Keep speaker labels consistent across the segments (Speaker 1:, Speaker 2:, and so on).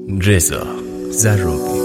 Speaker 1: رضا زروبی.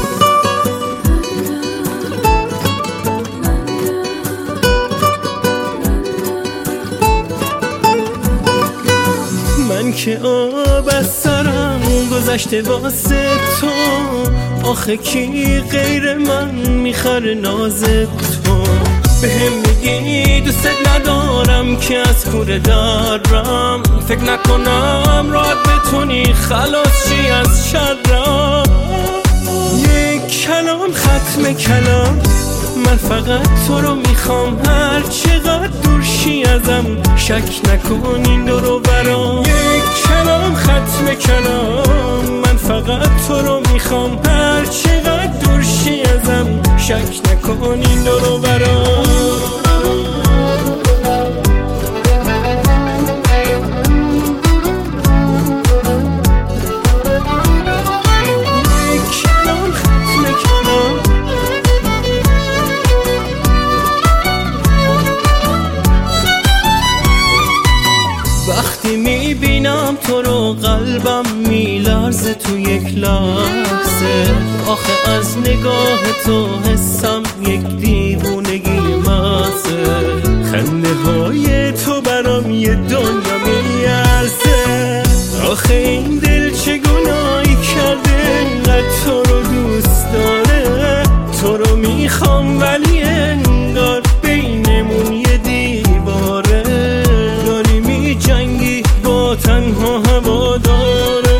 Speaker 2: من که آب از سرم گذشته واسه تو، آخه کی غیر من میخره ناز تو؟ بهم میگی دوست ندارم که از کوره دارم، فکر نکنم راحت بتونی خلاص شی از شرم. یک کلام ختم کلام، من فقط تو رو میخوام، هر چقدر دور شی ازم شک نکن این دور و برام. یک کلام ختم کلام، من فقط تو رو میخوام، هر چقدر دور شی ازم شک نکن این دور و برام. وقتی میبینم تو رو قلبم میلرزه تو یک لحظه، آخه از نگاه تو حسم یک دیوونگی محضه. خنده های تو برام یه دنیا میارزه، آخه این دل چه گناهی کرده اینقدر تو رو دوست داره. تو رو میخوام ولی انگار بینمون یه دیواره، داری میجنگی با تنها هوا داره.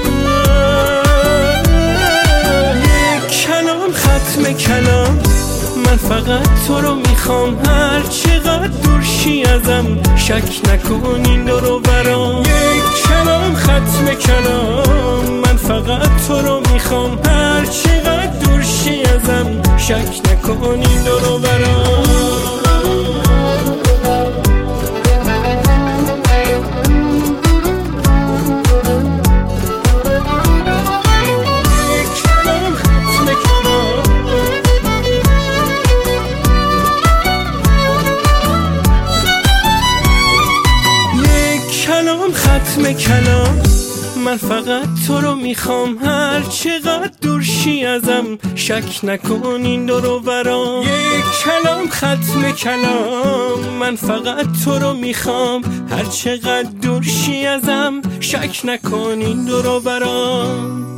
Speaker 2: یک کلام ختم کلام، من فقط تو رو میخوام، هر چقدر دور شی ازم شک نکن این دور و برام. یک کلام ختم کلام، من فقط تو رو میخوام، هر چقدر دور شی ازم شک نکن این دور و برام. ختم کلام، من فقط تو رو میخوام، هر چقدر دور شی ازم شک نکن این دور و برام. یک کلام ختم کلام، من فقط تو رو میخوام، هر چقدر دور شی ازم شک نکن این دور و برام.